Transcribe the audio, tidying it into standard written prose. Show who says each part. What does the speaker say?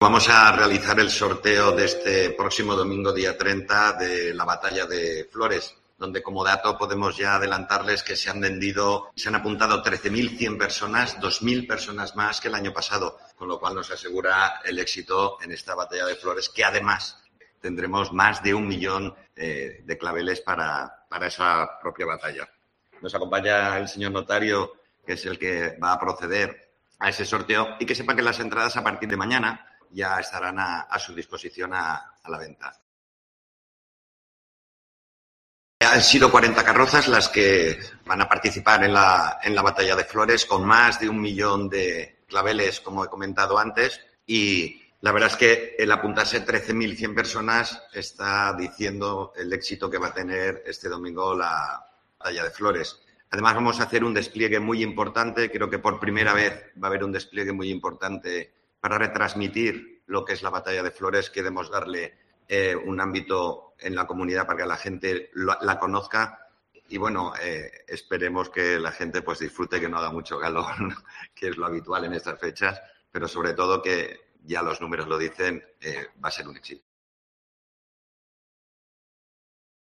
Speaker 1: Vamos a realizar el sorteo de este próximo domingo, día 30, de la Batalla de Flores, donde como dato podemos ya adelantarles que se han apuntado 13.100 personas, 2.000 personas más que el año pasado, con lo cual nos asegura el éxito en esta Batalla de Flores, que además tendremos más de 1 millón de claveles para esa propia batalla. Nos acompaña el señor notario, que es el que va a proceder a ese sorteo, y que sepa que las entradas a partir de mañana ya estarán a su disposición a la venta. Han sido 40 carrozas las que van a participar en la Batalla de Flores, con más de 1 millón de claveles, como he comentado antes, y la verdad es que el apuntarse 13.100 personas está diciendo el éxito que va a tener este domingo la Batalla de Flores. Además, vamos a hacer un despliegue muy importante. Creo que por primera vez va a haber un despliegue muy importante para retransmitir lo que es la Batalla de Flores. Queremos darle un ámbito en la comunidad para que la gente la conozca. Y bueno, esperemos que la gente pues disfrute, que no haga mucho calor, que es lo habitual en estas fechas, pero sobre todo que ya los números lo dicen, va a ser un éxito.